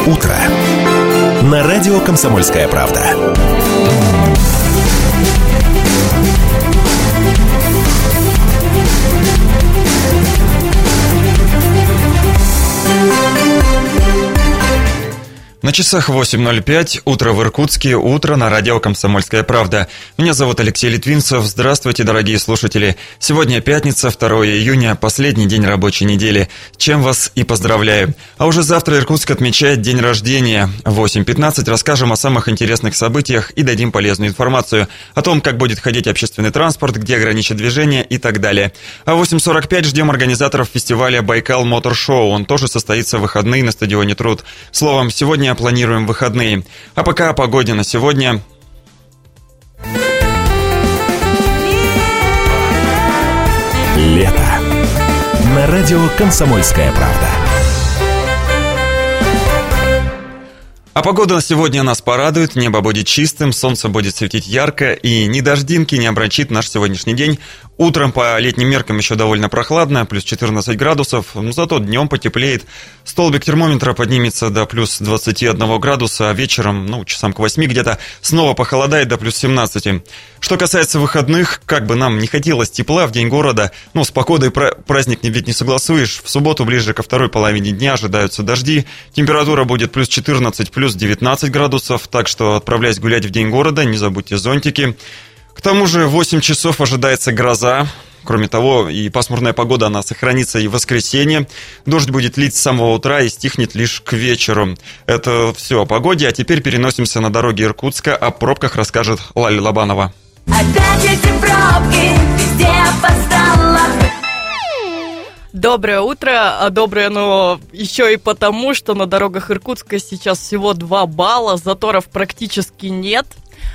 утро» на радио «Комсомольская правда». На часах 8:05, утро в Иркутске, утро на радио «Комсомольская правда». Меня зовут Алексей Литвинцев. Здравствуйте, дорогие слушатели. Сегодня пятница, 2 июня, последний день рабочей недели. Чем вас и поздравляю. А уже завтра Иркутск отмечает день рождения. В 8:15 расскажем о самых интересных событиях и дадим полезную информацию о том, как будет ходить общественный транспорт, где ограничат движение и так далее. А в 8:45 ждем организаторов фестиваля «Байкал Мотор Шоу». Он тоже состоится в выходные на стадионе «Труд». Словом, сегодня планируем выходные. А пока о погоде на сегодня. Лето. На радио «Комсомольская правда». А погода сегодня нас порадует, небо будет чистым, солнце будет светить ярко, и ни дождинки не омрачит наш сегодняшний день. Утром по летним меркам еще довольно прохладно, плюс 14 градусов, но зато днем потеплеет. Столбик термометра поднимется до плюс 21 градуса, а вечером, часам к 8 где-то, снова похолодает до плюс 17. Что касается выходных, как бы нам не хотелось тепла в день города, с погодой праздник ведь не согласуешь. В субботу ближе ко второй половине дня ожидаются дожди, температура будет плюс 14, плюс 19 градусов, так что, отправляясь гулять в день города, не забудьте зонтики. К тому же в 8 часов ожидается гроза. Кроме того, и пасмурная погода, она сохранится и в воскресенье. Дождь будет лить с самого утра и стихнет лишь к вечеру. Это все о погоде, а теперь переносимся на дороги Иркутска. О пробках расскажет Лаля Лобанова. Опять эти пробки, везде опоздала. Доброе утро, а доброе оно еще и потому, что на дорогах Иркутска сейчас всего 2 балла, заторов практически нет.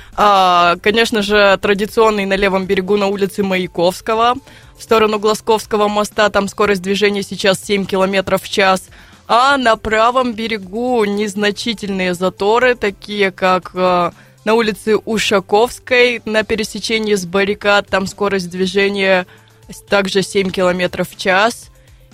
Конечно же, традиционный на левом берегу на улице Маяковского, в сторону Глазковского моста, там скорость движения сейчас 7 км в час. А на правом берегу незначительные заторы, такие как на улице Ушаковской, на пересечении с баррикад, там скорость движения также 7 км в час.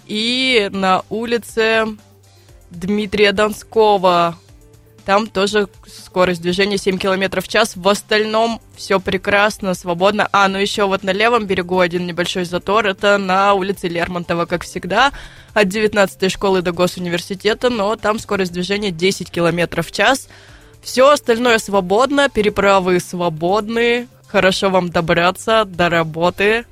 И на улице Дмитрия Донского, там тоже скорость движения 7 км в час. В остальном все прекрасно, свободно. Еще вот на левом берегу один небольшой затор. Это на улице Лермонтова, как всегда, от 19-й школы до Госуниверситета. Но там скорость движения 10 км в час. Все остальное свободно, переправы свободны. Хорошо вам добраться до работы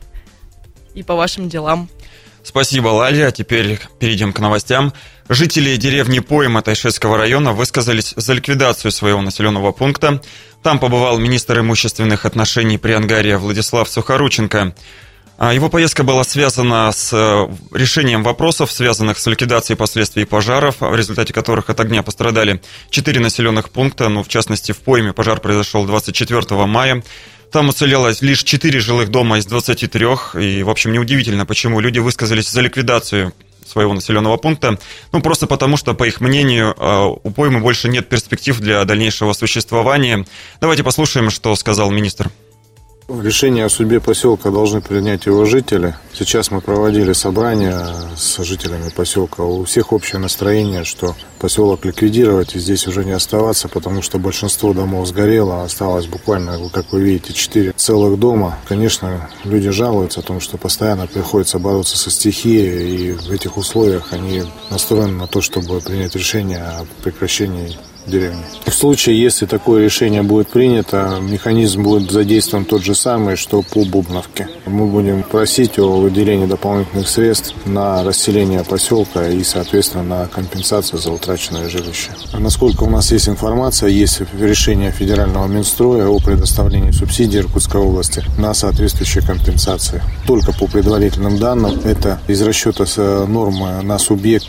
и по вашим делам. Спасибо, Лаля. Теперь перейдем к новостям. Жители деревни Пойма Тайшетского района высказались за ликвидацию своего населенного пункта. Там побывал министр имущественных отношений Приангария Владислав Сухорученко. Его поездка была связана с решением вопросов, связанных с ликвидацией последствий пожаров, в результате которых от огня пострадали 4 населенных пункта. В частности, в Пойме пожар произошел 24 мая. Там уцелело лишь 4 жилых дома из 23. И, в общем, неудивительно, почему люди высказались за ликвидацию своего населенного пункта. Просто потому, что, по их мнению, у Поймы больше нет перспектив для дальнейшего существования. Давайте послушаем, что сказал министр. Решение о судьбе поселка должны принять его жители. Сейчас мы проводили собрание с жителями поселка. У всех общее настроение, что поселок ликвидировать и здесь уже не оставаться, потому что большинство домов сгорело. Осталось буквально, как вы видите, 4 целых дома. Конечно, люди жалуются о том, что постоянно приходится бороться со стихией, и в этих условиях они настроены на то, чтобы принять решение о прекращении деревни. В случае, если такое решение будет принято, механизм будет задействован тот же самый, что по Бубновке. Мы будем просить о выделении дополнительных средств на расселение поселка и, соответственно, на компенсацию за утраченное жилище. Насколько у нас есть информация, есть решение федерального Минстроя о предоставлении субсидий Иркутской области на соответствующие компенсации. Только по предварительным данным, это из расчета нормы на субъект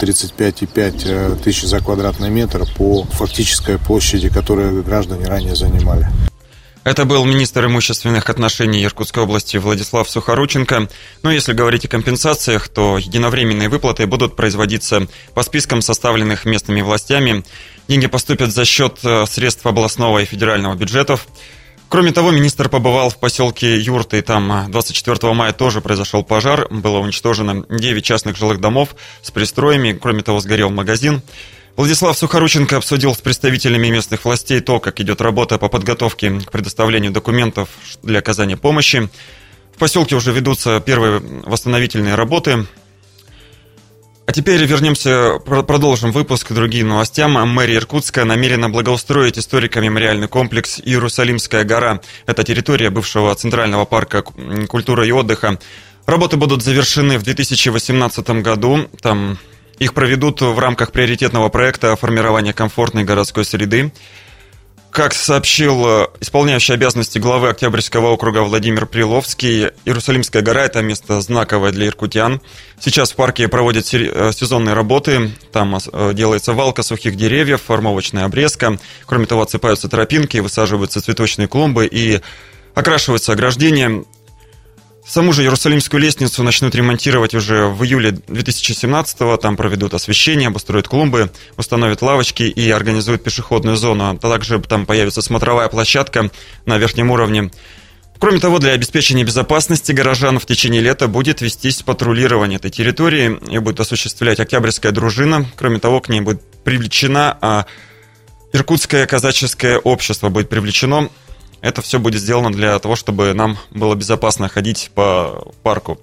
35,5 тысяч за квадратный метр по фактической площади, которую граждане ранее занимали. Это был министр имущественных отношений Иркутской области Владислав Сухорученко. Но если говорить о компенсациях, то единовременные выплаты будут производиться по спискам, составленных местными властями. Деньги поступят за счет средств областного и федерального бюджетов. Кроме того, министр побывал в поселке Юрты, там 24 мая тоже произошел пожар, было уничтожено 9 частных жилых домов с пристроями, кроме того, сгорел магазин. Владислав Сухорученко обсудил с представителями местных властей то, как идет работа по подготовке к предоставлению документов для оказания помощи. В поселке уже ведутся первые восстановительные работы. А теперь вернемся, продолжим выпуск к другим новостям. Мэрия Иркутска намерена благоустроить историко-мемориальный комплекс «Иерусалимская гора». Это территория бывшего Центрального парка культуры и отдыха. Работы будут завершены в 2018 году. Там их проведут в рамках приоритетного проекта формирования комфортной городской среды. Как сообщил исполняющий обязанности главы Октябрьского округа Владимир Приловский, Иерусалимская гора – это место знаковое для иркутян. Сейчас в парке проводят сезонные работы. Там делается валка сухих деревьев, формовочная обрезка. Кроме того, отсыпаются тропинки, высаживаются цветочные клумбы и окрашиваются ограждения. Саму же Иерусалимскую лестницу начнут ремонтировать уже в июле 2017-го. Там проведут освещение, обустроят клумбы, установят лавочки и организуют пешеходную зону. Также там появится смотровая площадка на верхнем уровне. Кроме того, для обеспечения безопасности горожан в течение лета будет вестись патрулирование этой территории и будет осуществлять Октябрьская дружина. Кроме того, к ней будет привлечена Иркутское казаческое общество будет привлечено. Это все будет сделано для того, чтобы нам было безопасно ходить по парку.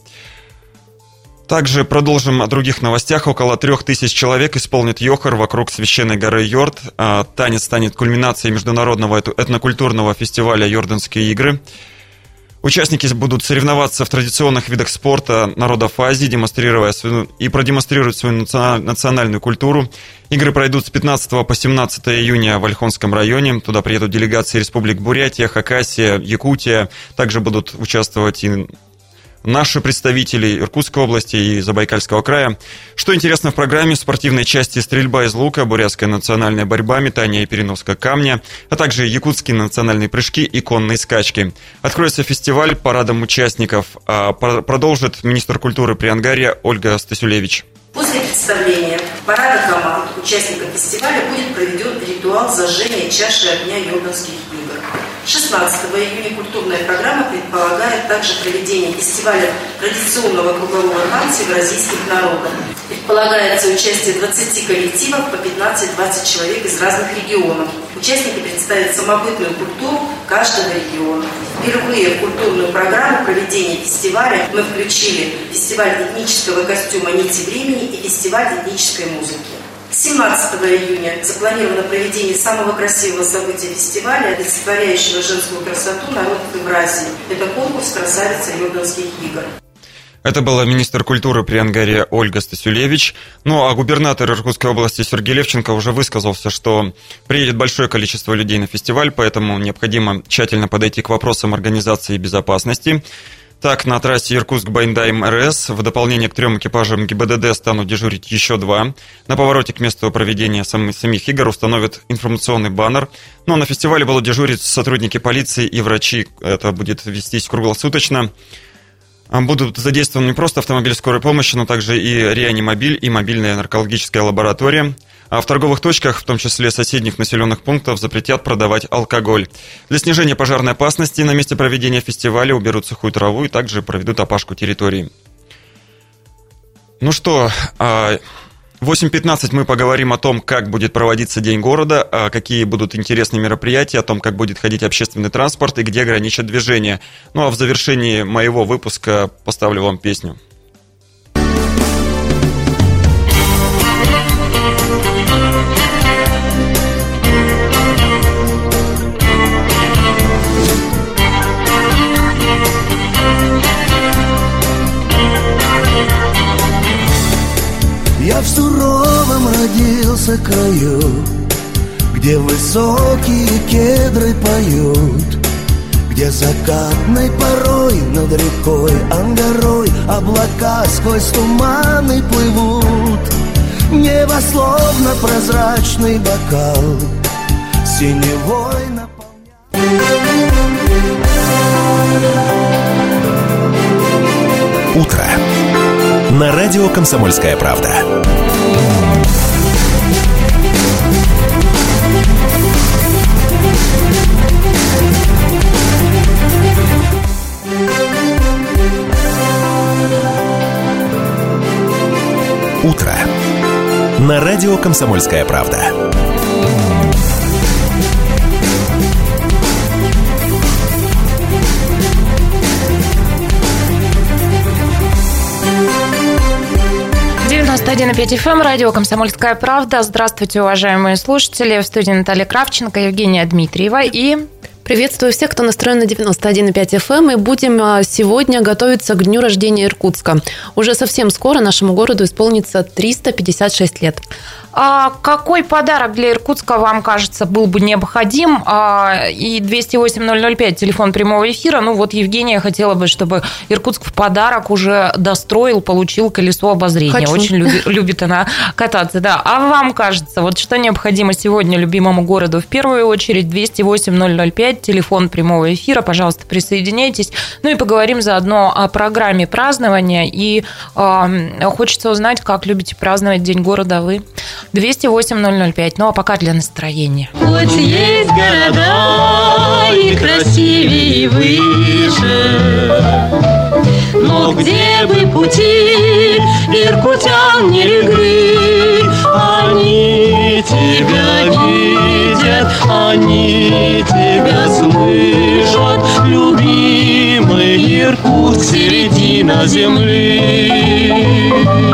Также продолжим о других новостях. Около 3000 человек исполнит йохор вокруг священной горы Йорд. Танец станет кульминацией международного этнокультурного фестиваля «Йорданские игры». Участники будут соревноваться в традиционных видах спорта народов Азии, продемонстрируют свою национальную культуру. Игры пройдут с 15 по 17 июня в Ольхонском районе. Туда приедут делегации республик Бурятия, Хакасия, Якутия. Также будут участвовать и наши представители Иркутской области и Забайкальского края. Что интересно в программе: в спортивной части стрельба из лука, бурятская национальная борьба, метание и переноска камня, а также якутские национальные прыжки и конные скачки. Откроется фестиваль парадом участников, а продолжит министр культуры Приангарья Ольга Стасюлевич. После представления парада команд участников фестиваля будет проведен ритуал зажжения чаши огня Йорданских игр. 16 июня культурная программа предполагает также проведение фестиваля традиционного кругового танца евразийских народов. Предполагается участие 20 коллективов по 15-20 человек из разных регионов. Участники представят самобытную культуру каждого региона. Впервые в культурную программу проведения фестиваля мы включили фестиваль этнического костюма «Нити времени» и фестиваль этнической музыки. 17 июня запланировано проведение самого красивого события фестиваля, олицетворяющего женскую красоту народов Евразии. Это конкурс «Красавица Йорданских игр». Это была министр культуры Приангарья Ольга Стасюлевич. Ну а губернатор Иркутской области Сергей Левченко уже высказался, что приедет большое количество людей на фестиваль, поэтому необходимо тщательно подойти к вопросам организации и безопасности. Так, на трассе Иркутск-Байндай-МРС в дополнение к 3 экипажам ГИБДД станут дежурить еще 2. На повороте к месту проведения самих игр установят информационный баннер. Ну а на фестивале будут дежурить сотрудники полиции и врачи. Это будет вестись круглосуточно. Будут задействованы не просто автомобили скорой помощи, но также и реанимобиль и мобильная наркологическая лаборатория. А в торговых точках, в том числе соседних населенных пунктов, запретят продавать алкоголь. Для снижения пожарной опасности на месте проведения фестиваля уберут сухую траву и также проведут опашку территории. Ну что, 8:15 мы поговорим о том, как будет проводиться День города, какие будут интересные мероприятия, о том, как будет ходить общественный транспорт и где ограничат движение. Ну а в завершении моего выпуска поставлю вам песню. Я в суровом родился краю, где высокие кедры поют, где закатной порой над рекой Ангарой облака сквозь туманы плывут. Небо словно прозрачный бокал синевой наполняет. Утро. На радио «Комсомольская правда». Утро. на радио «Комсомольская правда». «91,5 FM», радио «Комсомольская правда». Здравствуйте, уважаемые слушатели. В студии Наталья Кравченко, Евгения Дмитриева и... Приветствую всех, кто настроен на 91,5 FM. И будем сегодня готовиться к дню рождения Иркутска. Уже совсем скоро нашему городу исполнится 356 лет. А какой подарок для Иркутска, вам кажется, был бы необходим? И 208-005, телефон прямого эфира. Ну вот Евгения хотела бы, чтобы Иркутск в подарок уже достроил, получил колесо обозрения. Хочу. Очень любит она кататься. Да. А вам кажется, вот что необходимо сегодня любимому городу? В первую очередь 208-005, телефон прямого эфира. Пожалуйста, присоединяйтесь. Ну и поговорим заодно о программе празднования. И хочется узнать, как любите праздновать День города вы. 208-005. Ну а пока для настроения. Хоть есть города и красивее, и выше, но где бы пути иркутян не легли, они тебя видят, они тебя слышат, любимый Иркутск, середина земли.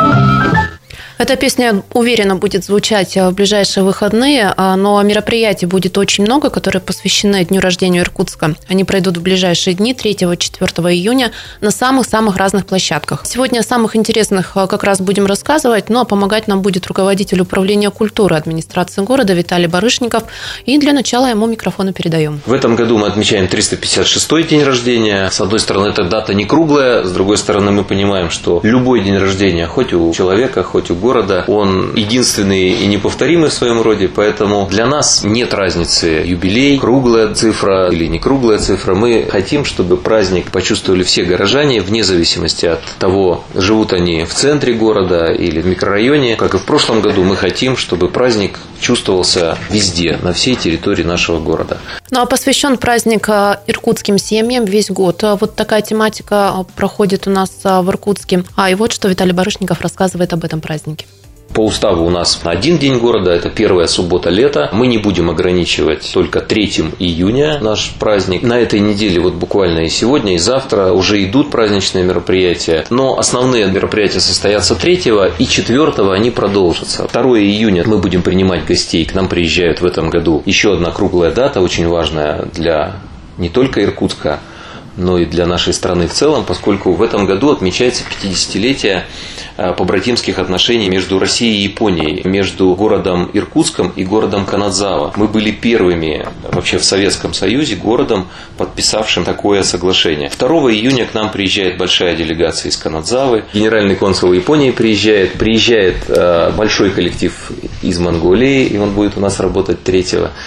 Эта песня уверенно будет звучать в ближайшие выходные, но мероприятий будет очень много, которые посвящены дню рождения Иркутска. Они пройдут в ближайшие дни, 3-4 июня, на самых-самых разных площадках. Сегодня о самых интересных как раз будем рассказывать, ну а помогать нам будет руководитель управления культуры администрации города Виталий Барышников. И для начала ему микрофон передаем. В этом году мы отмечаем 356-й день рождения. С одной стороны, эта дата не круглая, с другой стороны, мы понимаем, что любой день рождения, хоть у человека, хоть у города, он единственный и неповторимый в своем роде, поэтому для нас нет разницы, юбилей, круглая цифра или не круглая цифра. Мы хотим, чтобы праздник почувствовали все горожане, вне зависимости от того, живут они в центре города или в микрорайоне. Как и в прошлом году, мы хотим, чтобы праздник чувствовался везде, на всей территории нашего города. Ну а посвящен праздник иркутским семьям весь год. Вот такая тематика проходит у нас в Иркутске. И вот что Виталий Барышников рассказывает об этом празднике. По уставу у нас один день города, это первая суббота лета. Мы не будем ограничивать только 3 июня наш праздник. На этой неделе, вот буквально и сегодня, и завтра уже идут праздничные мероприятия. Но основные мероприятия состоятся 3-го, и 4-го они продолжатся. 2 июня мы будем принимать гостей. К нам приезжают в этом году еще одна круглая дата, очень важная для не только Иркутска, но и для нашей страны в целом, поскольку в этом году отмечается 50-летие побратимских отношений между Россией и Японией, между городом Иркутском и городом Канадзава. Мы были первыми вообще в Советском Союзе городом, подписавшим такое соглашение. 2 июня к нам приезжает большая делегация из Канадзавы, генеральный консул Японии приезжает большой коллектив из Монголии, и он будет у нас работать 3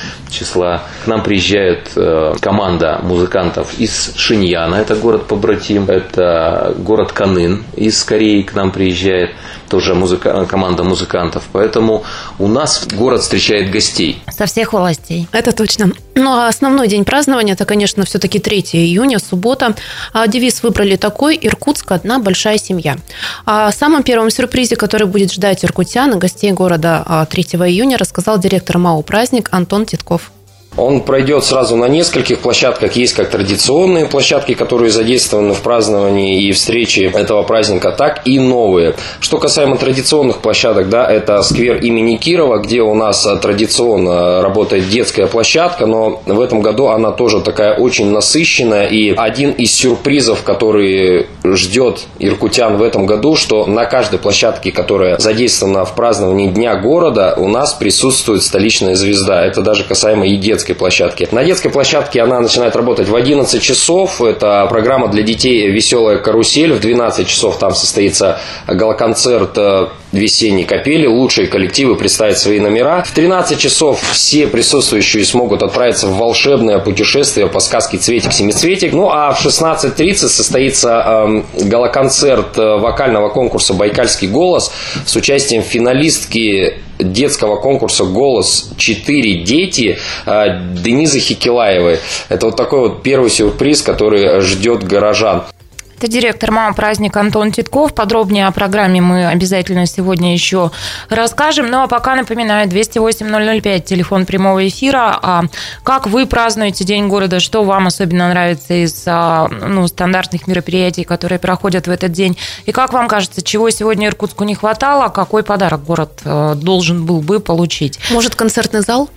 числа. К нам приезжает команда музыкантов из Шиньяна, это город-побратим, это город Канын из Кореи к нам приезжает, тоже команда музыкантов. Поэтому у нас город встречает гостей. Со всех властей. Это точно. Ну а основной день празднования, это, конечно, все-таки 3 июня, суббота. Девиз выбрали такой: «Иркутск – одна большая семья». О самом первом сюрпризе, который будет ждать иркутян и гостей города 3 июня, рассказал директор МАУ «Праздник» Антон Титков. Он пройдет сразу на нескольких площадках. Есть как традиционные площадки, которые задействованы в праздновании и встрече этого праздника, так и новые. Что касаемо традиционных площадок, да, это сквер имени Кирова, где у нас традиционно работает детская площадка, но в этом году она тоже такая очень насыщенная. И один из сюрпризов, который ждет иркутян в этом году, что на каждой площадке, которая задействована в праздновании Дня города, у нас присутствует столичная звезда. Это даже касаемо и детской площадки. На детской площадке она начинает работать в 11 часов. Это программа для детей «Веселая карусель». В 12 часов там состоится галоконцерт весенней капели. Лучшие коллективы представят свои номера. В 13 часов все присутствующие смогут отправиться в волшебное путешествие по сказке «Цветик-семицветик». Ну а в 16:30 состоится галоконцерт вокального конкурса «Байкальский голос» с участием финалистки детского конкурса «Голос 4 дети» Денизы Хикелаевой. Это вот такой вот первый сюрприз, который ждет горожан. Это директор МАО «Праздник» Антон Титков. Подробнее о программе мы обязательно сегодня еще расскажем. Ну, а пока напоминаю, 208-005, телефон прямого эфира. А как вы празднуете День города? Что вам особенно нравится из стандартных мероприятий, которые проходят в этот день? И как вам кажется, чего сегодня Иркутску не хватало? Какой подарок город должен был бы получить? Может, концертный зал?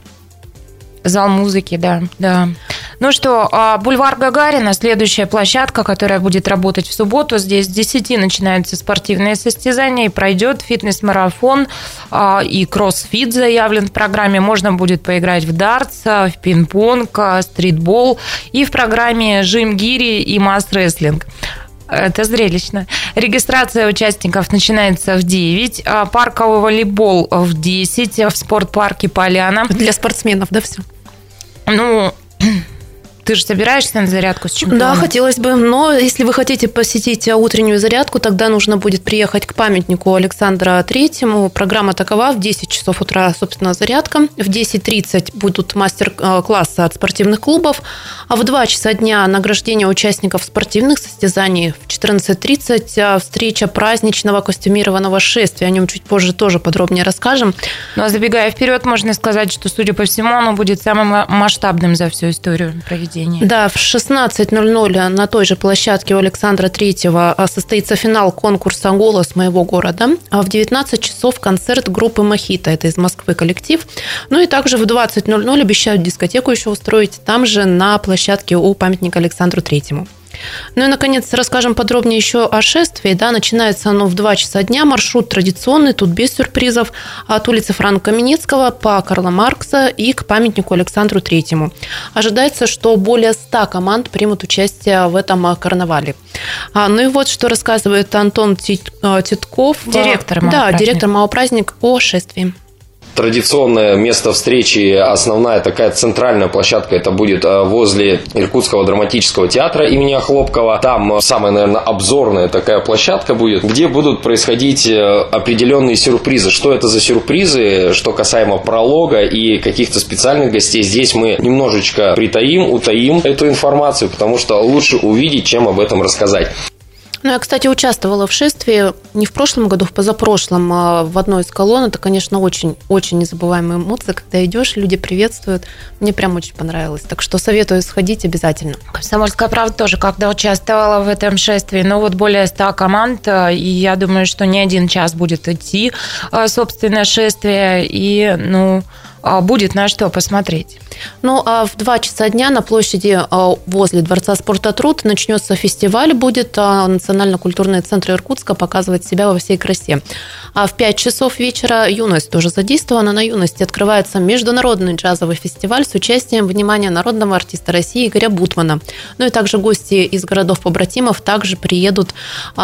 Зал музыки, да. Ну что, бульвар Гагарина, следующая площадка, которая будет работать в субботу. Здесь с 10 начинаются спортивные состязания, и пройдет фитнес-марафон, и кроссфит заявлен в программе. Можно будет поиграть в дартс, в пинг-понг, стритбол, и в программе жим-гири и масс-рестлинг. Это зрелищно. Регистрация участников начинается в 9, парковый волейбол в 10, в спортпарке «Поляна». Для спортсменов, да, все? Ну, ты же собираешься на зарядку с чемпионом? Да, хотелось бы. Но если вы хотите посетить утреннюю зарядку, тогда нужно будет приехать к памятнику Александра Третьему. Программа такова: в 10 часов утра, собственно, зарядка. В 10:30 будут мастер-классы от спортивных клубов. А в 2 часа дня награждение участников спортивных состязаний. В 14:30 встреча праздничного костюмированного шествия. О нем чуть позже тоже подробнее расскажем. Ну, а забегая вперед, можно сказать, что, судя по всему, оно будет самым масштабным за всю историю проведения. Да, в 16:00 на той же площадке у Александра Третьего состоится финал конкурса «Голос моего города». А в 19 часов концерт группы «Мохито». Это из Москвы коллектив. Ну и также в 20:00 обещают дискотеку еще устроить там же на площадке у памятника Александру Третьему. Ну и, наконец, расскажем подробнее еще о шествии. Да, начинается оно в 2 часа дня. Маршрут традиционный, тут без сюрпризов. От улицы Франка Каменецкого по Карла Маркса и к памятнику Александру Третьему. Ожидается, что более 100 команд примут участие в этом карнавале. Ну и вот, что рассказывает Антон Титков, директор МАО «Праздник». Да, директор МАО «Праздник» о шествии. Традиционное место встречи, основная такая центральная площадка, это будет возле Иркутского драматического театра имени Охлопкова. Там самая, наверное, обзорная такая площадка будет, где будут происходить определенные сюрпризы. Что это за сюрпризы, что касаемо пролога и каких-то специальных гостей, здесь мы немножечко утаим эту информацию, потому что лучше увидеть, чем об этом рассказать. Ну, я, кстати, участвовала в шествии не в прошлом году, в позапрошлом, в одной из колонн. Это, конечно, очень незабываемая эмоция, когда идешь, люди приветствуют. Мне прям очень понравилось. Так что советую сходить обязательно. «Комсомольская правда» тоже когда участвовала в этом шествии. Ну, вот более 100 команд, и я думаю, что не один час будет идти, собственно, шествие, и, будет на что посмотреть. Ну, а в 2 часа дня на площади возле Дворца спорта «Труд» начнется фестиваль, будет национально-культурные центры Иркутска показывать себя во всей красе. А в 5 часов вечера «Юность» тоже задействована. На «Юности» открывается международный джазовый фестиваль с участием, внимания, народного артиста России Игоря Бутмана. Ну и также гости из городов-побратимов также приедут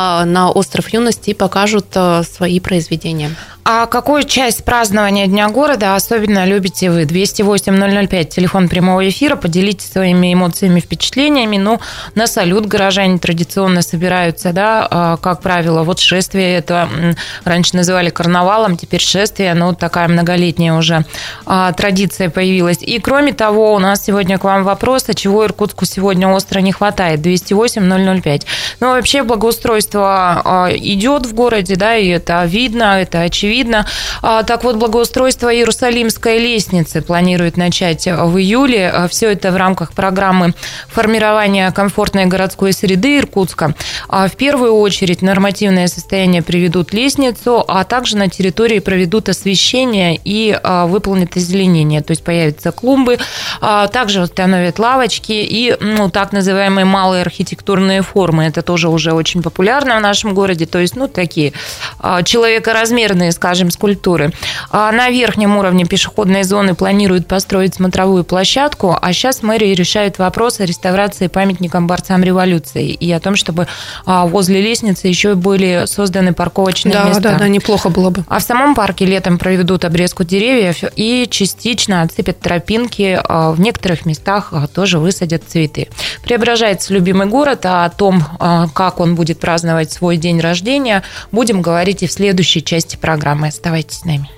на остров «Юности» и покажут свои произведения. А какую часть празднования Дня города особенно любите вы? 208-005, телефон прямого эфира. Поделитесь своими эмоциями, впечатлениями. На салют горожане традиционно собираются, да, как правило. Вот шествие, это раньше называли карнавалом, теперь шествие, такая многолетняя уже традиция появилась. И кроме того, у нас сегодня к вам вопрос, а чего Иркутску сегодня остро не хватает? 208-005. Вообще благоустройство идет в городе, да, и это видно, это очевидно. Так вот, благоустройство Иерусалимской лестницы планирует начать в июле. Все это в рамках программы формирования комфортной городской среды Иркутска. В первую очередь нормативное состояние приведут лестницу, а также на территории проведут освещение и выполнят озеленение. То есть появятся клумбы, также установят лавочки и так называемые малые архитектурные формы. Это тоже уже очень популярно в нашем городе. То есть такие человекоразмерные, скажем, скульптуры. На верхнем уровне пешеходной зоны планируют построить смотровую площадку, а сейчас мэрия решает вопрос о реставрации памятникам борцам революции и о том, чтобы возле лестницы еще были созданы парковочные места. Да, неплохо было бы. А в самом парке летом проведут обрезку деревьев и частично отсыпят тропинки. В некоторых местах тоже высадят цветы. Преображается любимый город, а о том, как он будет праздновать свой день рождения, будем говорить и в следующей части программы. Оставайтесь с нами.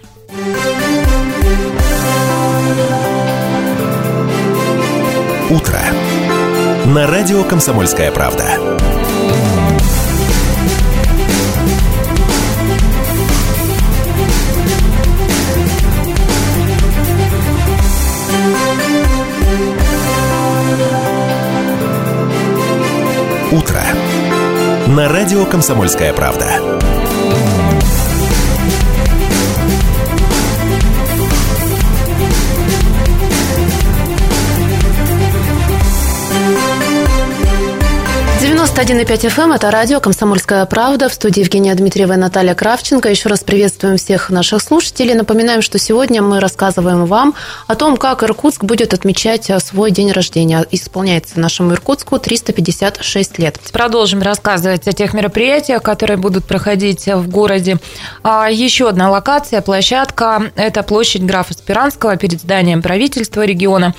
Утро. На радио «Комсомольская правда». на радио «Комсомольская правда». «91,5 FM» — это радио «Комсомольская правда». В студии Евгения Дмитриева и Наталья Кравченко. Еще раз приветствуем всех наших слушателей. Напоминаем, что сегодня мы рассказываем вам о том, как Иркутск будет отмечать свой день рождения. Исполняется нашему Иркутску 356 лет. Продолжим рассказывать о тех мероприятиях, которые будут проходить в городе. Еще одна локация, площадка – это площадь графа Спиранского перед зданием правительства региона.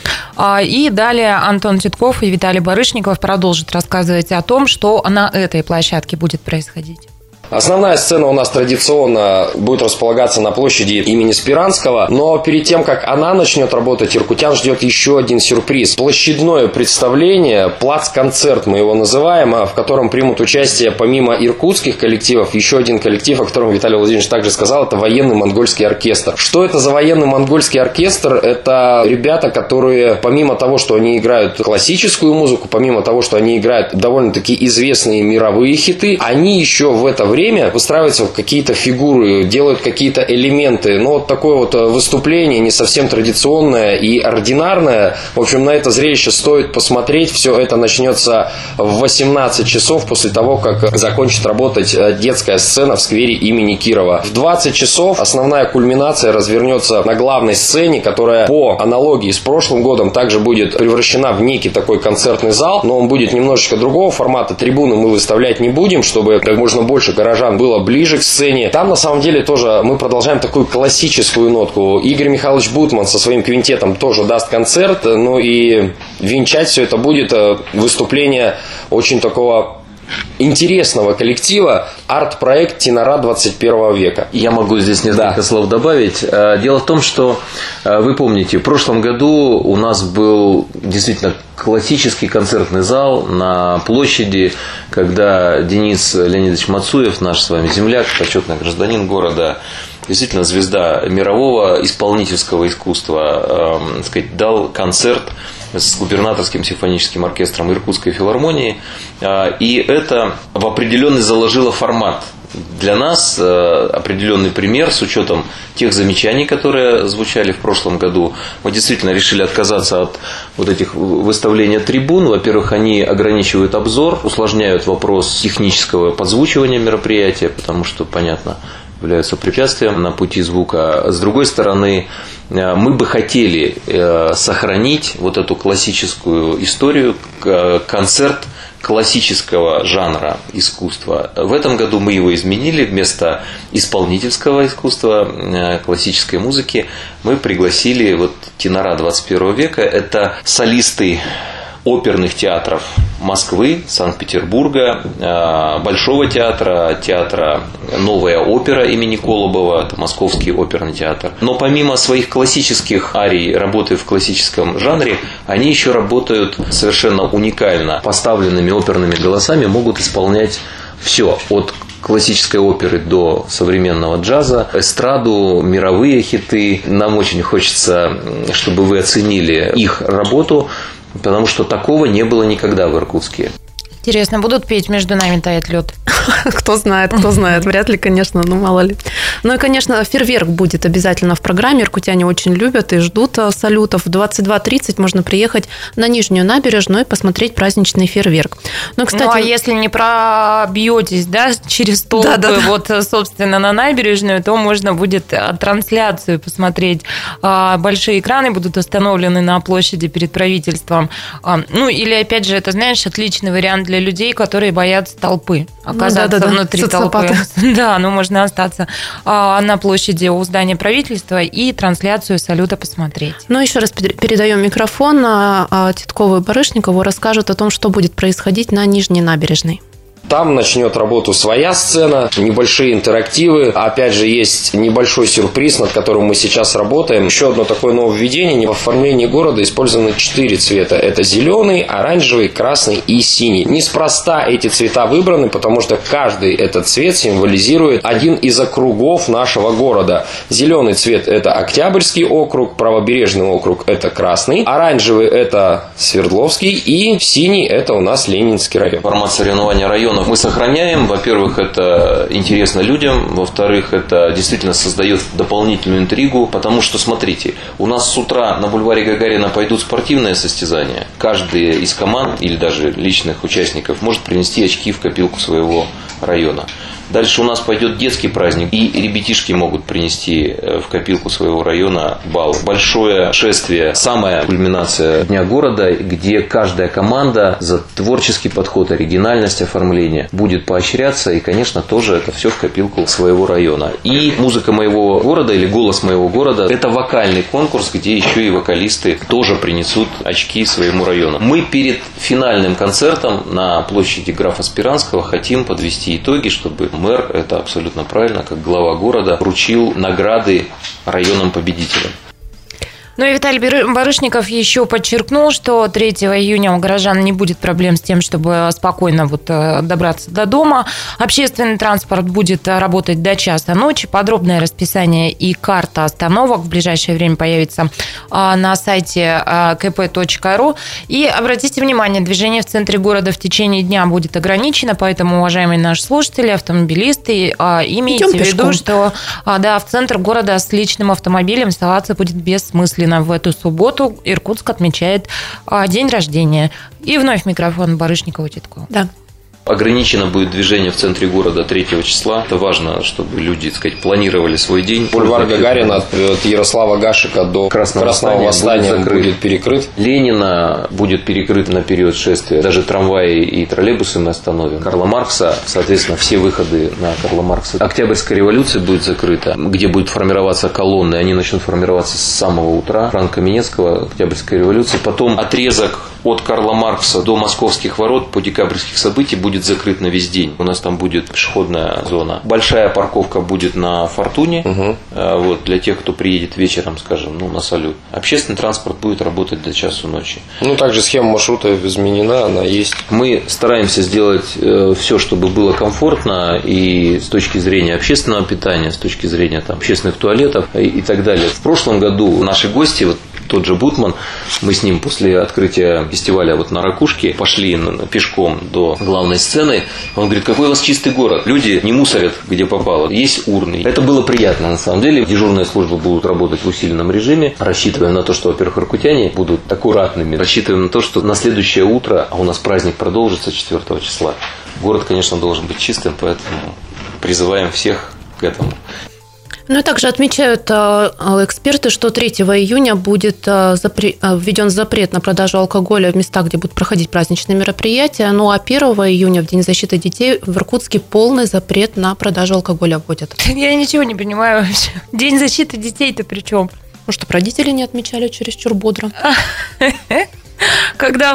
И далее Антон Титков и Виталий Барышников продолжат рассказывать о том, что на этой площадке будет происходить. Основная сцена у нас традиционно будет располагаться на площади имени Спиранского, но перед тем, как она начнет работать, иркутян ждет еще один сюрприз. Площадное представление, плац-концерт мы его называем, в котором примут участие помимо иркутских коллективов, еще один коллектив, о котором Виталий Владимирович также сказал, это военный монгольский оркестр. Что это за военный монгольский оркестр? Это ребята, которые помимо того, что они играют классическую музыку, помимо того, что они играют довольно-таки известные мировые хиты, они еще в это время выстраиваются в какие-то фигуры, делают какие-то элементы. Но вот такое вот выступление не совсем традиционное и ординарное. В общем, на это зрелище стоит посмотреть. Все это начнется в 18 часов после того, как закончит работать детская сцена в сквере имени Кирова. В 20 часов основная кульминация развернется на главной сцене, которая по аналогии с прошлым годом также будет превращена в некий такой концертный зал, но он будет немножечко другого формата. Трибуны мы выставлять не будем, чтобы как можно больше горожан было ближе к сцене. Там на самом деле тоже мы продолжаем такую классическую нотку. Игорь Михайлович Бутман со своим квинтетом тоже даст концерт, ну и венчать все это будет выступление очень такого интересного коллектива, арт-проект «Тенора 21 века». Я могу здесь несколько слов добавить. Дело в том, что вы помните, в прошлом году у нас был действительно классический концертный зал на площади, когда Денис Леонидович Мацуев, наш с вами земляк, почетный гражданин города, действительно звезда мирового исполнительского искусства, дал концерт с губернаторским симфоническим оркестром Иркутской филармонии, и это в определенный заложило формат. Для нас определенный пример с учетом тех замечаний, которые звучали в прошлом году. Мы действительно решили отказаться от вот этих выставления трибун. Во-первых, они ограничивают обзор, усложняют вопрос технического подзвучивания мероприятия, потому что, понятно, являются препятствием на пути звука. С другой стороны, мы бы хотели сохранить вот эту классическую историю, концерт классического жанра искусства. В этом году мы его изменили. Вместо исполнительского искусства, классической музыки, мы пригласили вот тенора 21 века. Это солисты оперных театров Москвы, Санкт-Петербурга, Большого театра, театра «Новая опера» имени Колобова, это Московский оперный театр. Но помимо своих классических арий, работы в классическом жанре, они еще работают совершенно уникально. Поставленными оперными голосами могут исполнять все, от классической оперы до современного джаза, эстраду, мировые хиты. Нам очень хочется, чтобы вы оценили их работу, потому что такого не было никогда в Иркутске. Интересно, будут петь «Между нами тает лед»? Кто знает. Вряд ли, конечно, ну мало ли. Ну и, конечно, фейерверк будет обязательно в программе. Иркутяне очень любят и ждут салютов. В 22:30 можно приехать на Нижнюю набережную и посмотреть праздничный фейерверк. Ну, кстати... а если не пробьетесь, через толпы, вот, собственно, на набережную, то можно будет трансляцию посмотреть. Большие экраны будут установлены на площади перед правительством. Ну, или, опять же, это, знаешь, отличный вариант для людей, которые боятся толпы. Оказаться внутри толпы. Да, можно остаться на площади у здания правительства и трансляцию салюта посмотреть. Ну, еще раз передаем микрофон Титкову и Барышникову, расскажут о том, что будет происходить на Нижней набережной. Там начнет работу своя сцена, небольшие интерактивы. Опять же, есть небольшой сюрприз, над которым мы сейчас работаем. Еще одно такое нововведение. В оформлении города использованы 4 цвета. Это зеленый, оранжевый, красный и синий. Неспроста эти цвета выбраны, потому что каждый этот цвет символизирует один из округов нашего города. Зеленый цвет – это Октябрьский округ, Правобережный округ – это Красный, оранжевый – это Свердловский и синий – это у нас Ленинский район. Формат соревнования районов районов мы сохраняем. Во-первых, это интересно людям. Во-вторых, это действительно создает дополнительную интригу. Потому что, смотрите, у нас с утра на бульваре Гагарина пойдут спортивные состязания. Каждый из команд или даже личных участников может принести очки в копилку своего района. Дальше у нас пойдет детский праздник, и ребятишки могут принести в копилку своего района баллы. Большое шествие, самая кульминация Дня города, где каждая команда за творческий подход, оригинальность оформления будет поощряться, и, конечно, тоже это все в копилку своего района. И музыка моего города или голос моего города – это вокальный конкурс, где еще и вокалисты тоже принесут очки своему району. Мы перед финальным концертом на площади графа Спиранского хотим подвести итоги, чтобы мэр, это абсолютно правильно, как глава города, вручил награды районам-победителям. Ну и Виталий Барышников еще подчеркнул, что 3 июня у горожан не будет проблем с тем, чтобы спокойно добраться до дома. Общественный транспорт будет работать до часа ночи. Подробное расписание и карта остановок в ближайшее время появится на сайте kp.ru. И обратите внимание, движение в центре города в течение дня будет ограничено, поэтому, уважаемые наши слушатели, автомобилисты, имейте в виду, что в центр города с личным автомобилем соваться будет бессмысленно. В эту субботу Иркутск отмечает день рождения. И вновь микрофон Барышникова Титкова. Да. Ограничено будет движение в центре города 3 числа. Это важно, чтобы люди, так сказать, планировали свой день. Бульвар Гагарина от Ярослава Гашика до Красного Восстания будет перекрыт. Ленина будет перекрыт на период шествия. Даже трамваи и троллейбусы мы остановим. Карла Маркса, соответственно, все выходы на Карла Маркса. Октябрьская революция будет закрыта, где будет формироваться колонны. Они начнут формироваться с самого утра. Франко Минецкого, Октябрьская революция. Потом отрезок от Карла Маркса до Московских ворот по декабрьских событий будет закрыт на весь день. У нас там будет пешеходная зона. Большая парковка будет на Фортуне. Вот, для тех, кто приедет вечером, скажем, на салют. Общественный транспорт будет работать до часу ночи. Также схема маршрута изменена, она есть. Мы стараемся сделать все, чтобы было комфортно и с точки зрения общественного питания, с точки зрения общественных туалетов и так далее. В прошлом году наши гости, тот же Бутман, мы с ним после открытия фестиваля на Ракушке пошли пешком до главной сцены. Он говорит: какой у вас чистый город. Люди не мусорят, где попало. Есть урны. Это было приятно, на самом деле. Дежурные службы будут работать в усиленном режиме. Рассчитываем на то, что, во-первых, иркутяне будут аккуратными. Рассчитываем на то, что на следующее утро, а у нас праздник продолжится 4 числа, город, конечно, должен быть чистым, поэтому призываем всех к этому. И также отмечают эксперты, что 3 июня будет введен запрет на продажу алкоголя в местах, где будут проходить праздничные мероприятия. А 1 июня, в День защиты детей, в Иркутске полный запрет на продажу алкоголя вводят. Я ничего не понимаю вообще. День защиты детей-то при чем? Чтобы родители не отмечали чересчур бодро. Когда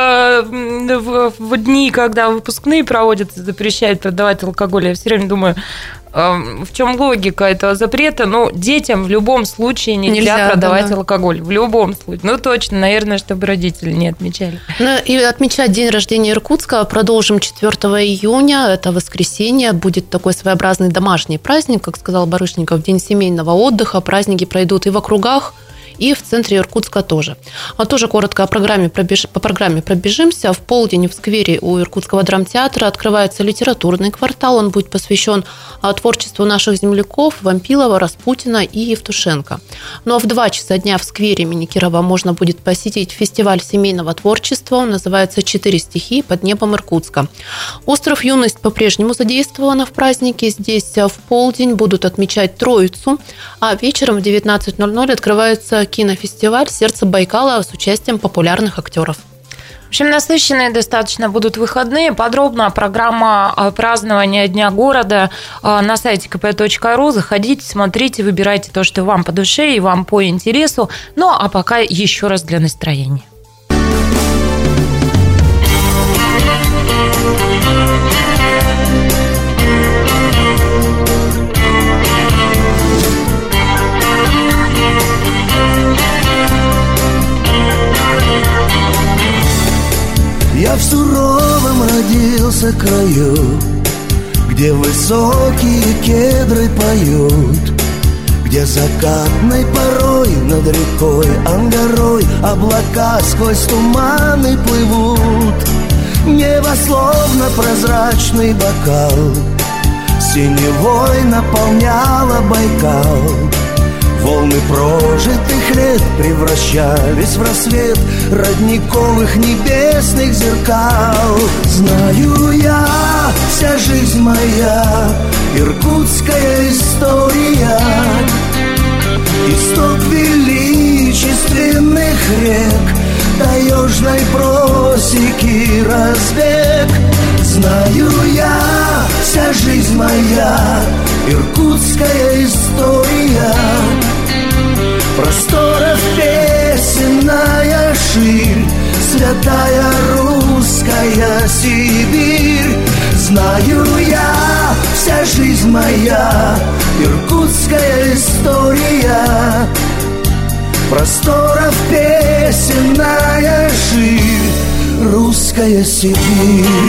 в дни, когда выпускные проводятся, запрещают продавать алкоголь, я все время думаю, в чем логика этого запрета? Детям в любом случае нельзя продавать алкоголь. В любом случае. Точно, наверное, чтобы родители не отмечали. И отмечать день рождения Иркутска продолжим 4 июня. Это воскресенье. Будет такой своеобразный домашний праздник, как сказал Барышников, день семейного отдыха. Праздники пройдут и в округах, и в центре Иркутска тоже. Тоже коротко по программе пробежимся. В полдень в сквере у Иркутского драмтеатра открывается литературный квартал. Он будет посвящен творчеству наших земляков Вампилова, Распутина и Евтушенко. А в 2 часа дня в сквере имени Кирова можно будет посетить фестиваль семейного творчества. Он называется «4 стихи под небом Иркутска». Остров «Юность» по-прежнему задействована в празднике. Здесь в полдень будут отмечать Троицу, а вечером в 19:00 открывается кинофестиваль «Сердце Байкала» с участием популярных актеров. В общем, насыщенные достаточно будут выходные. Подробно программа празднования Дня города на сайте kp.ru. Заходите, смотрите, выбирайте то, что вам по душе и вам по интересу. А пока еще раз для настроения. Я в суровом родился краю, где высокие кедры поют, где закатной порой над рекой Ангарой облака сквозь туманы плывут. Небо словно прозрачный бокал синевой наполняло Байкал. Волны прожитых лет превращались в рассвет родниковых небесных зеркал. Знаю я, вся жизнь моя иркутская история, исток величественных рек до южной просеки разбег. Знаю я, вся жизнь моя иркутская история, просторов песенная ширь, святая русская Сибирь. Знаю я, вся жизнь моя иркутская история, просторов песенная ширь, русская Сибирь.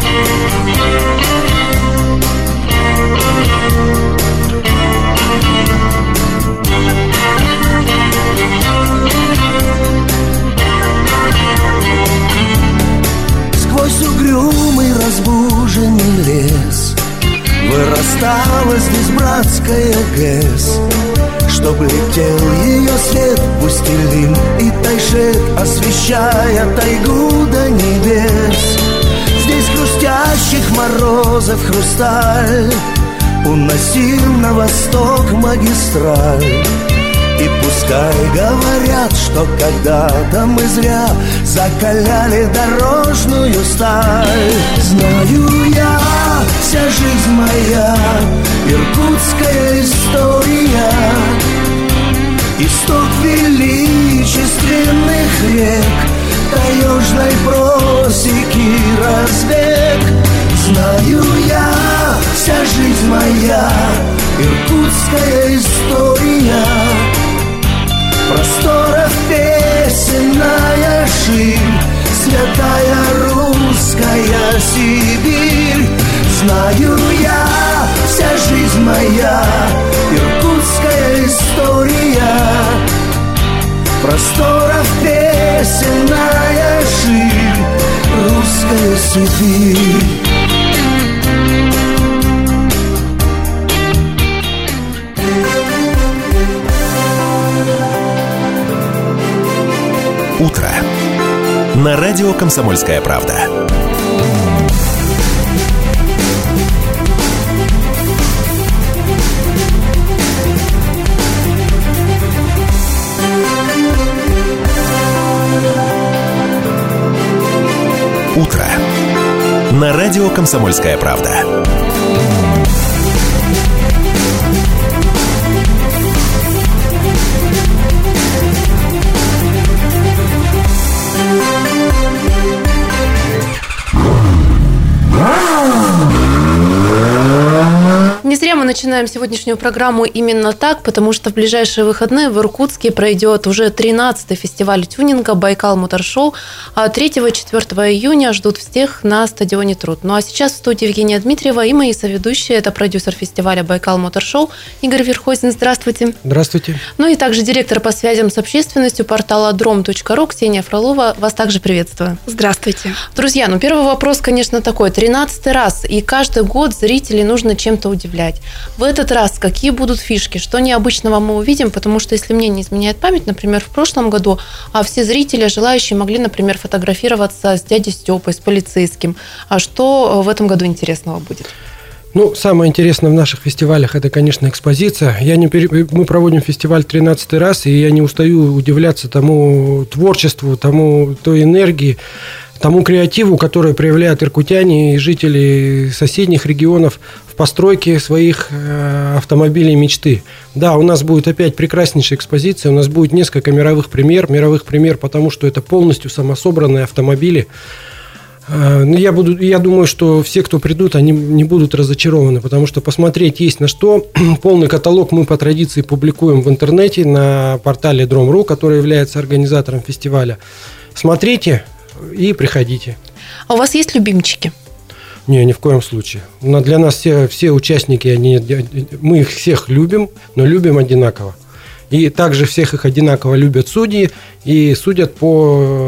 Сквозь угрюмый разбуженный лес вырастала здесь братская ГЭС, чтоб летел ее свет в Устилим и Тайшет, освещая тайгу до небес. Здесь хрустящих морозов хрусталь уносил на восток магистраль. И пускай говорят, что когда-то мы зря закаляли дорожную сталь. Знаю я, вся жизнь моя иркутская история, исток величественных рек до южной просеки разбег. Знаю я, вся жизнь моя иркутская история, просторов песенная ширь, святая русская Сибирь. Знаю я, вся жизнь моя иркутская история, просторов песенная ширь, русская Сибирь. Утро. На радио «Комсомольская правда». Утро. На радио «Комсомольская правда». Не зря мы начинаем сегодняшнюю программу именно так, потому что в ближайшие выходные в Иркутске пройдет уже 13-й фестиваль тюнинга «Байкал Мотор Шоу», а 3-4 июня ждут всех на стадионе Труд. Ну а сейчас в студии Евгения Дмитриева и мои соведущие. Это продюсер фестиваля «Байкал Мотор Шоу» Игорь Верхозин. Здравствуйте. Здравствуйте. Ну и также директор по связям с общественностью портала drom.ru Ксения Фролова. Вас также приветствую. Здравствуйте. Друзья, ну первый вопрос, конечно, такой. 13-й раз, и каждый год зрителей нужно чем-то удивлять. В этот раз какие будут фишки, что необычного мы увидим, потому что, если мне не изменяет память, например, в прошлом году все зрители, желающие, могли, например, фотографироваться с дядей Степой, с полицейским. А что в этом году интересного будет? Ну, самое интересное в наших фестивалях – это, конечно, экспозиция. Мы проводим фестиваль 13-й раз, и я не устаю удивляться тому творчеству, той энергии, тому креативу, который проявляют иркутяне и жители соседних регионов в постройке своих автомобилей мечты. Да, у нас будет опять прекраснейшая экспозиция, у нас будет несколько мировых премьер, потому что это полностью самособранные автомобили. Я думаю, что все, кто придут, они не будут разочарованы, потому что посмотреть есть на что. Полный каталог мы по традиции публикуем в интернете на портале Drom.ru, который является организатором фестиваля. Смотрите и приходите. А у вас есть любимчики? Не, ни в коем случае. Но для нас все участники, мы их всех любим, но любим одинаково. И также всех их одинаково любят судьи и судят по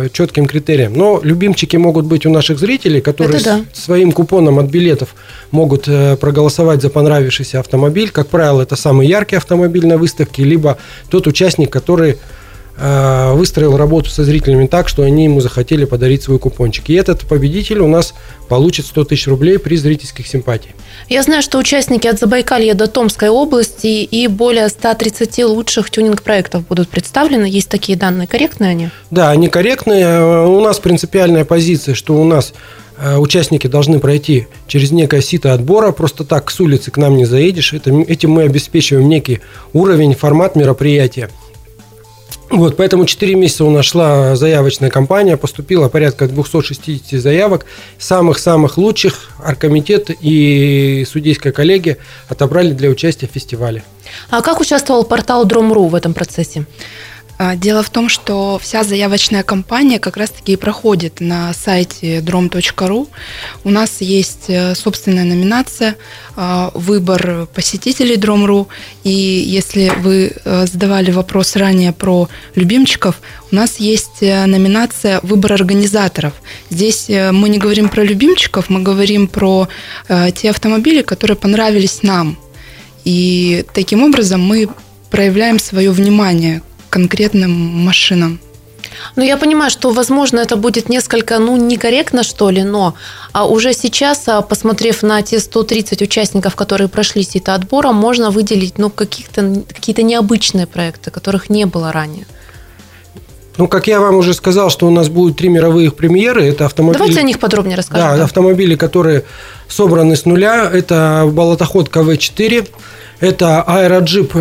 четким критериям. Но любимчики могут быть у наших зрителей, которые своим купоном от билетов могут проголосовать за понравившийся автомобиль. Как правило, это самый яркий автомобиль на выставке, либо тот участник, который выстроил работу со зрителями так, что они ему захотели подарить свой купончик. И этот победитель у нас получит 100 тысяч рублей при зрительских симпатиях. Я знаю, что участники от Забайкалья до Томской области и более 130 лучших тюнинг-проектов будут представлены. Есть такие данные. Корректные они? Да, они корректные. У нас принципиальная позиция, что у нас участники должны пройти через некое сито отбора. Просто так с улицы к нам не заедешь. Этим мы обеспечиваем некий уровень, формат мероприятия. Вот, поэтому 4 месяца у нас шла заявочная кампания, поступило порядка 260 заявок. Самых-самых лучших оргкомитет и судейская коллегия отобрали для участия в фестивале. А как участвовал портал Drom.ru в этом процессе? Дело в том, что вся заявочная кампания как раз-таки и проходит на сайте drom.ru. У нас есть собственная номинация «Выбор посетителей Drom.ru». И если вы задавали вопрос ранее про любимчиков, у нас есть номинация «Выбор организаторов». Здесь мы не говорим про любимчиков, мы говорим про те автомобили, которые понравились нам. И таким образом мы проявляем свое внимание конкретным машинам. Ну, я понимаю, что, возможно, это будет несколько, некорректно, что ли, но уже сейчас, посмотрев на те 130 участников, которые прошли сито отбора, можно выделить, какие-то необычные проекты, которых не было ранее. Как я вам уже сказал, что у нас будут 3 мировые премьеры. Это автомобили... Давайте о них подробнее расскажем. Да, автомобили, которые собраны с нуля. Это болотоход КВ-4. Это аэроджип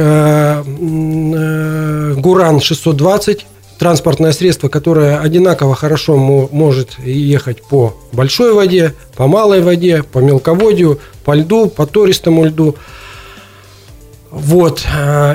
Гуран 620, транспортное средство, которое одинаково хорошо может ехать по большой воде, по малой воде, по мелководью, по льду, по тористому льду. Вот.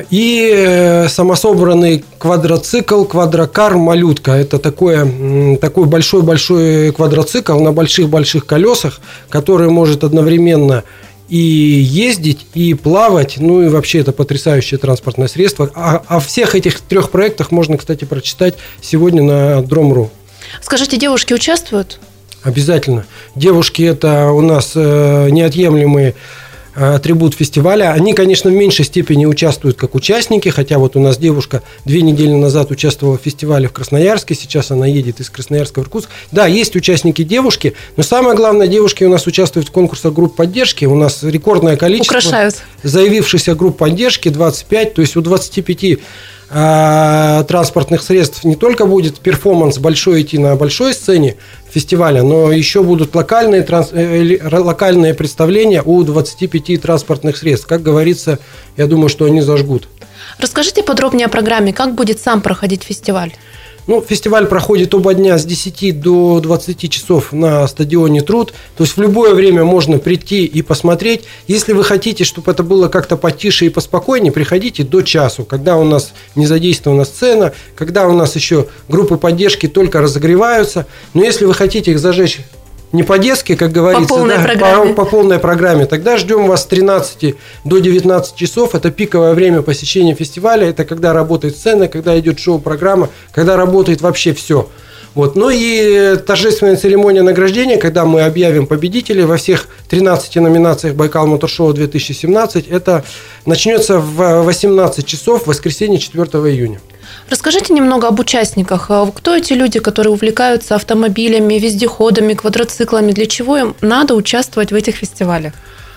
И самособранный квадроцикл, квадрокар «Малютка». Это такой большой-большой квадроцикл на больших-больших колесах, который может одновременно и ездить, и плавать, и вообще это потрясающее транспортное средство. О всех этих 3 проектах можно, кстати, прочитать сегодня на Drom.ru. Скажите, девушки участвуют? Обязательно. Девушки – это у нас неотъемлемый атрибут фестиваля. Они, конечно, в меньшей степени участвуют как участники, хотя вот у нас девушка 2 недели назад участвовала в фестивале в Красноярске, сейчас она едет из Красноярска в Иркутск. Да, есть участники девушки, но самое главное, девушки у нас участвуют в конкурсах групп поддержки. У нас рекордное количество заявившихся групп поддержки, 25, то есть у 25 транспортных средств не только будет перформанс большой идти на большой сцене фестиваля, но еще будут локальные представления у 25 транспортных средств. Как говорится, я думаю, что они зажгут. Расскажите подробнее о программе, как будет сам проходить фестиваль? Фестиваль проходит оба дня с 10 до 20 часов на стадионе «Труд». То есть в любое время можно прийти и посмотреть. Если вы хотите, чтобы это было как-то потише и поспокойнее, приходите до часу, когда у нас не задействована сцена, когда у нас еще группы поддержки только разогреваются. Но если вы хотите их зажечь не по-детски, как говорится, по полной программе, тогда ждем вас с 13 до 19 часов. Это пиковое время посещения фестиваля. Это когда работает сцена, когда идет шоу-программа, когда работает вообще все. Вот. И торжественная церемония награждения, когда мы объявим победителей во всех 13 номинациях Байкал Мотор Шоу 2017, это начнется в 18 часов в воскресенье 4 июня. Расскажите немного об участниках. Кто эти люди, которые увлекаются автомобилями, вездеходами, квадроциклами? Для чего им надо участвовать в этих фестивалях?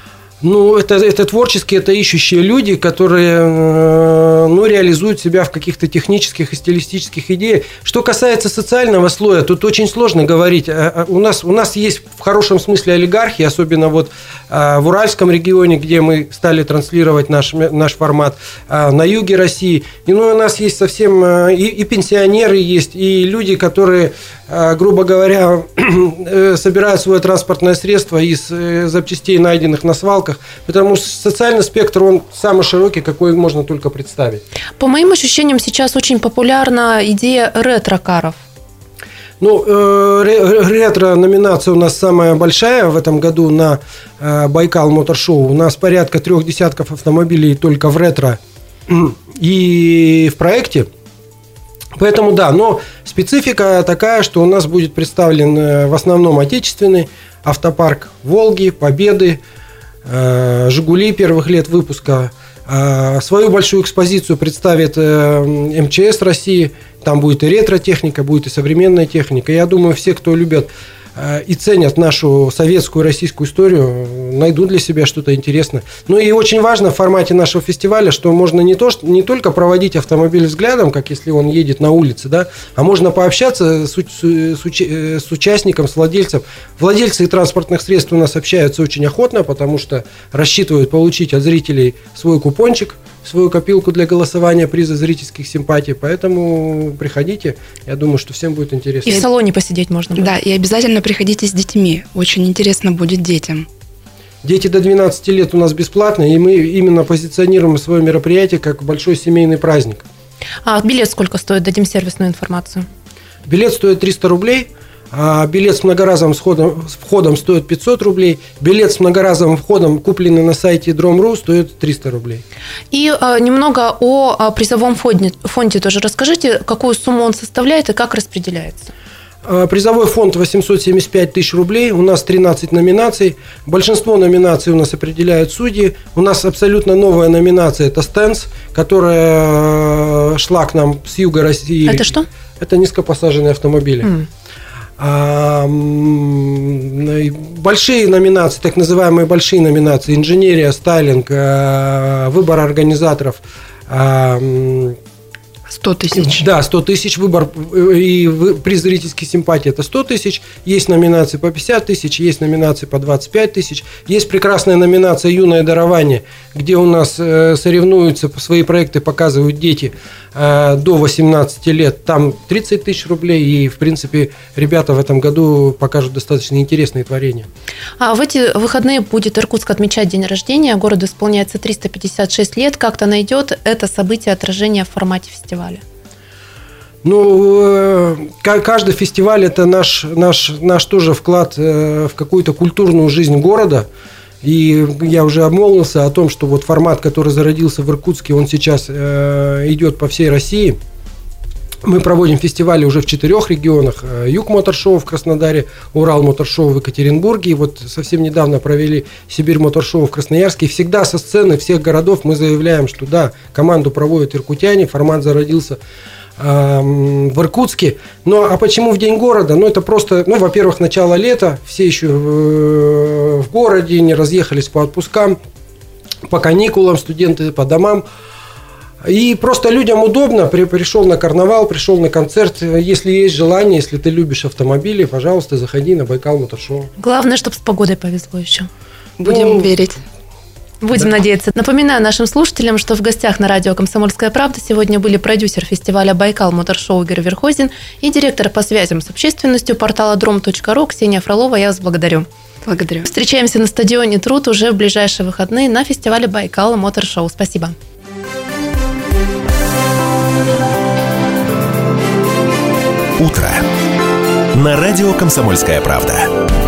Это творческие, это ищущие люди, которые реализуют себя в каких-то технических и стилистических идеях. Что касается социального слоя, тут очень сложно говорить. У нас есть в хорошем смысле олигархи, особенно в Уральском регионе, где мы стали транслировать наш формат, на юге России. И у нас есть совсем и пенсионеры есть, и люди, которые, грубо говоря, собирают свое транспортное средство из запчастей, найденных на свалках. Потому что социальный спектр, он самый широкий, какой можно только представить. По моим ощущениям, сейчас очень популярна идея ретро-каров. Ретро-номинация у нас самая большая в этом году на Байкал Мотор Шоу. У нас порядка 3 десятков автомобилей только в ретро и в проекте. Поэтому да, но специфика такая, что у нас будет представлен в основном отечественный автопарк «Волги», «Победы», «Жигули» первых лет выпуска. Свою большую экспозицию представит МЧС России. Там будет и ретро-техника, будет и современная техника. Я думаю, все, кто любят и ценят нашу советскую и российскую историю, найдут для себя что-то интересное. Ну и очень важно в формате нашего фестиваля, что можно не только проводить автомобиль взглядом, как если он едет на улице, да, а можно пообщаться с участником, с владельцем. Владельцы транспортных средств у нас общаются очень охотно, потому что рассчитывают получить от зрителей свой купончик, свою копилку для голосования, приза зрительских симпатий. Поэтому приходите, я думаю, что всем будет интересно. И в салоне посидеть можно будет. Да, и обязательно приходите с детьми. Очень интересно будет детям. Дети до 12 лет у нас бесплатно, и мы именно позиционируем свое мероприятие как большой семейный праздник. А билет сколько стоит? Дадим сервисную информацию. Билет стоит 300 рублей. Билет с многоразовым входом стоит 500 рублей. Билет с многоразовым входом, купленный на сайте Drom.ru, стоит 300 рублей. И немного о призовом фонде тоже расскажите, какую сумму он составляет и как распределяется. Призовой фонд 875 тысяч рублей. У нас 13 номинаций. Большинство номинаций у нас определяют судьи. У нас абсолютно новая номинация – это «Стенс», которая шла к нам с юга России. Это что? Это низкопосаженные автомобили. Большие номинации, так называемые большие номинации: инженерия, стайлинг, выбор организаторов. 100 тысяч. Да, 100 тысяч, выбор и приз зрительской симпатии – это 100 тысяч. Есть номинации по 50 тысяч, есть номинации по 25 тысяч. Есть прекрасная номинация «Юное дарование», где у нас соревнуются, свои проекты показывают дети до 18 лет. Там 30 тысяч рублей, и, в принципе, ребята в этом году покажут достаточно интересные творения. А в эти выходные будет Иркутск отмечать день рождения. Городу исполняется 356 лет. Как-то найдет это событие отражение в формате фестиваля? Ну, каждый фестиваль – это наш тоже вклад в какую-то культурную жизнь города. И я уже обмолвился о том, что вот формат, который зародился в Иркутске, он сейчас идет по всей России. Мы проводим фестивали уже в 4 регионах. Юг Мотор-шоу в Краснодаре, Урал Мотор-шоу в Екатеринбурге. И вот совсем недавно провели Сибирь Мотор-шоу в Красноярске. И всегда со сцены всех городов мы заявляем, что да, команду проводят иркутяне, формат зародился в Иркутске. Ну, а почему в День города? Ну, это просто, во-первых, начало лета, все еще в городе, не разъехались по отпускам, по каникулам, студенты по домам. И просто людям удобно, пришел на карнавал, пришел на концерт. Если есть желание, если ты любишь автомобили, пожалуйста, заходи на Байкал Мотор-шоу. Главное, чтобы с погодой повезло еще. Будем верить. Будем надеяться. Напоминаю нашим слушателям, что в гостях на радио «Комсомольская правда» сегодня были продюсер фестиваля «Байкал Мотор-шоу» Игорь Верхозин и директор по связям с общественностью портала Drom.ru Ксения Фролова. Я вас благодарю. Благодарю. Встречаемся на стадионе «Труд» уже в ближайшие выходные на фестивале «Байкал Мотор-шоу». Спасибо. Утро. На радио «Комсомольская правда».